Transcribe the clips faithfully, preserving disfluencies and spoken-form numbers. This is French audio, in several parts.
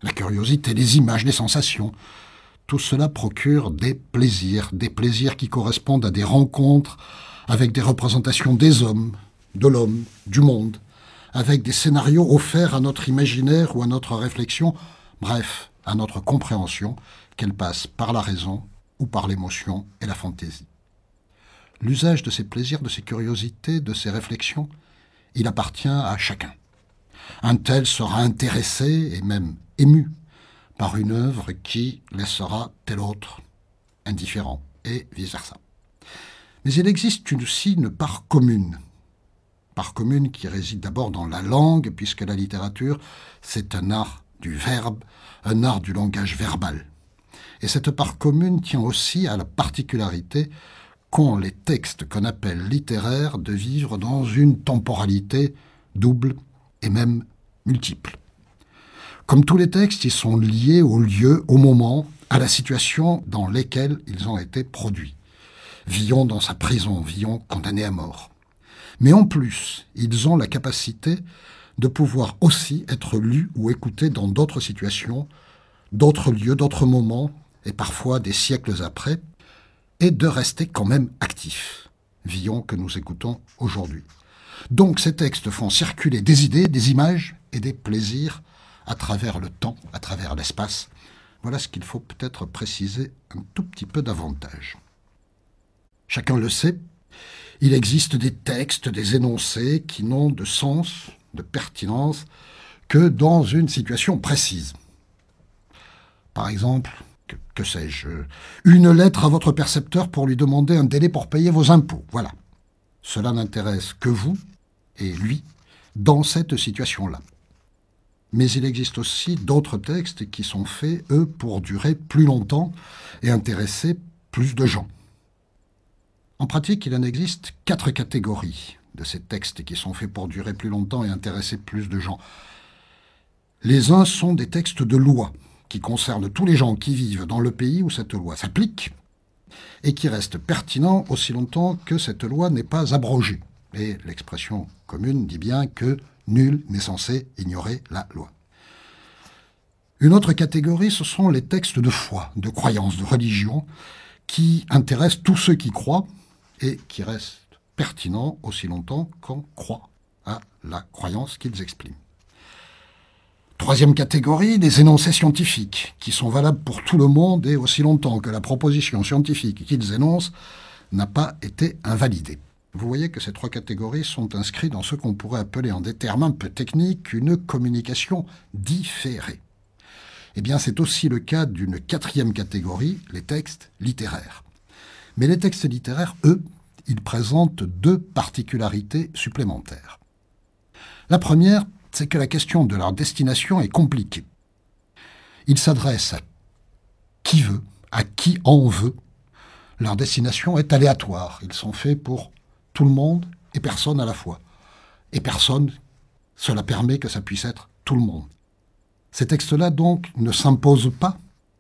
la curiosité, les images, les sensations. Tout cela procure des plaisirs, des plaisirs qui correspondent à des rencontres avec des représentations des hommes, de l'homme, du monde, avec des scénarios offerts à notre imaginaire ou à notre réflexion, bref, à notre compréhension, qu'elle passe par la raison ou par l'émotion et la fantaisie. L'usage de ces plaisirs, de ces curiosités, de ces réflexions, il appartient à chacun. Un tel sera intéressé et même ému par une œuvre qui laissera tel autre indifférent, et vice-versa. Mais il existe aussi une part commune, part commune qui réside d'abord dans la langue, puisque la littérature, c'est un art du verbe, un art du langage verbal. Et cette part commune tient aussi à la particularité qu'ont les textes qu'on appelle littéraires de vivre dans une temporalité double et même multiple. Comme tous les textes, ils sont liés au lieu, au moment, à la situation dans laquelle ils ont été produits. Villon dans sa prison, Villon condamné à mort. Mais en plus, ils ont la capacité de pouvoir aussi être lus ou écoutés dans d'autres situations, d'autres lieux, d'autres moments, et parfois des siècles après, et de rester quand même actifs. Villon que nous écoutons aujourd'hui. Donc ces textes font circuler des idées, des images et des plaisirs à travers le temps, à travers l'espace. Voilà ce qu'il faut peut-être préciser un tout petit peu davantage. Chacun le sait, il existe des textes, des énoncés qui n'ont de sens, de pertinence, que dans une situation précise. Par exemple, que, que sais-je, une lettre à votre percepteur pour lui demander un délai pour payer vos impôts. Voilà. Cela n'intéresse que vous et lui dans cette situation-là. Mais il existe aussi d'autres textes qui sont faits, eux, pour durer plus longtemps et intéresser plus de gens. En pratique, il en existe quatre catégories de ces textes qui sont faits pour durer plus longtemps et intéresser plus de gens. Les uns sont des textes de loi, qui concernent tous les gens qui vivent dans le pays où cette loi s'applique, et qui restent pertinents aussi longtemps que cette loi n'est pas abrogée. Et l'expression commune dit bien que nul n'est censé ignorer la loi. Une autre catégorie, ce sont les textes de foi, de croyance, de religion, qui intéressent tous ceux qui croient et qui restent pertinents aussi longtemps qu'on croit à la croyance qu'ils expriment. Troisième catégorie, les énoncés scientifiques, qui sont valables pour tout le monde et aussi longtemps que la proposition scientifique qu'ils énoncent n'a pas été invalidée. Vous voyez que ces trois catégories sont inscrites dans ce qu'on pourrait appeler en des termes un peu techniques une communication différée. Eh bien, c'est aussi le cas d'une quatrième catégorie, les textes littéraires. Mais les textes littéraires, eux, ils présentent deux particularités supplémentaires. La première, c'est que la question de leur destination est compliquée. Ils s'adressent à qui veut, à qui en veut. Leur destination est aléatoire. Ils sont faits pour tout le monde et personne à la fois. Et personne, cela permet que ça puisse être tout le monde. Ces textes-là, donc, ne s'imposent pas,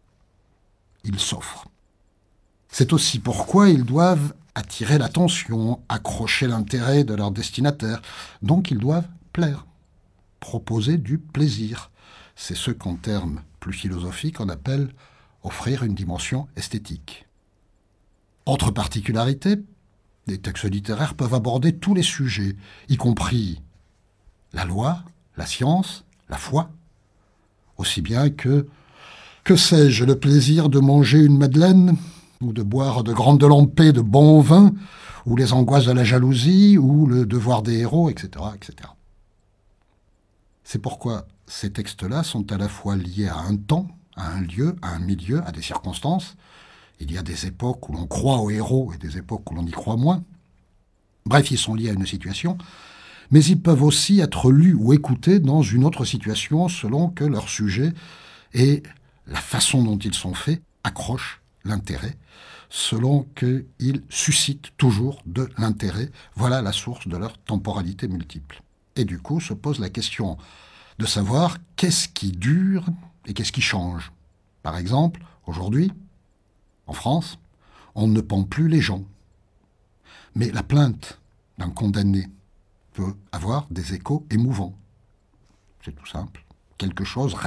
ils s'offrent. C'est aussi pourquoi ils doivent attirer l'attention, accrocher l'intérêt de leur destinataire. Donc ils doivent plaire, proposer du plaisir. C'est ce qu'en termes plus philosophiques on appelle offrir une dimension esthétique. Autre particularité, les textes littéraires peuvent aborder tous les sujets, y compris la loi, la science, la foi, aussi bien que, que sais-je, le plaisir de manger une madeleine, ou de boire de grandes lampées de bon vin, ou les angoisses de la jalousie, ou le devoir des héros, et cetera, et cetera. C'est pourquoi ces textes-là sont à la fois liés à un temps, à un lieu, à un milieu, à des circonstances. Il y a des époques où l'on croit aux héros et des époques où l'on y croit moins. Bref, ils sont liés à une situation, mais ils peuvent aussi être lus ou écoutés dans une autre situation selon que leur sujet et la façon dont ils sont faits accrochent l'intérêt, selon qu'ils suscitent toujours de l'intérêt. Voilà la source de leur temporalité multiple. Et du coup, se pose la question de savoir qu'est-ce qui dure et qu'est-ce qui change. Par exemple, aujourd'hui, en France, on ne pend plus les gens. Mais la plainte d'un condamné peut avoir des échos émouvants. C'est tout simple. Quelque chose